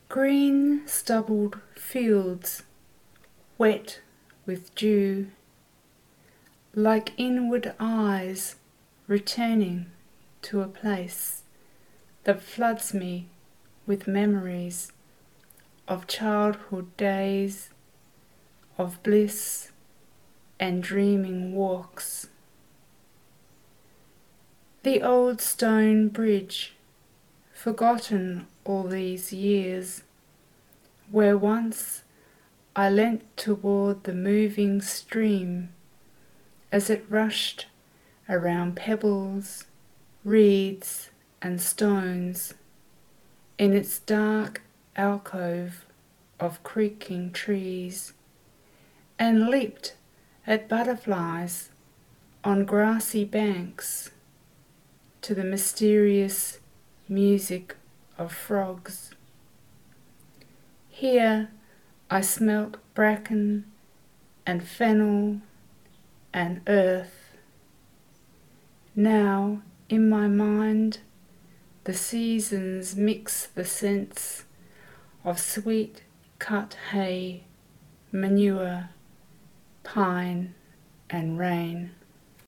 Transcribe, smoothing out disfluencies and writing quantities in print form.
Green stubbled fields, wet with dew, like inward eyes returning to a place that floods me with memories of childhood days, of bliss and dreaming walks. The old stone bridge, forgotten all these years, where once I leant toward the moving stream as it rushed around pebbles, reeds and stones in its dark alcove of creaking trees, and leaped at butterflies on grassy banks to the mysterious music of frogs. Here I smelt bracken and fennel and earth. Now in my mind the seasons mix the scents of sweet cut hay, manure, pine and rain.